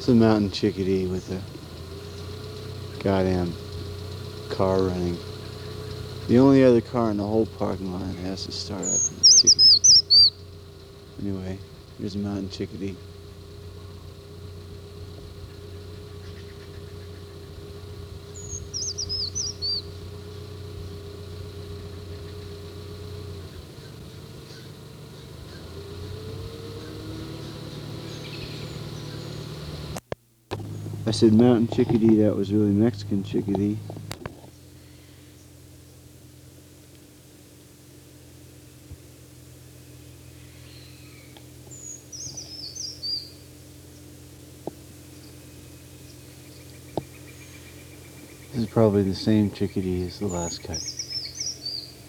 It's a mountain chickadee with a goddamn car running. The only other car in the whole parking lot has to start up is a chickadee. Anyway, here's a mountain chickadee. I said mountain chickadee, that was really Mexican chickadee. This is probably the same chickadee as the last cut.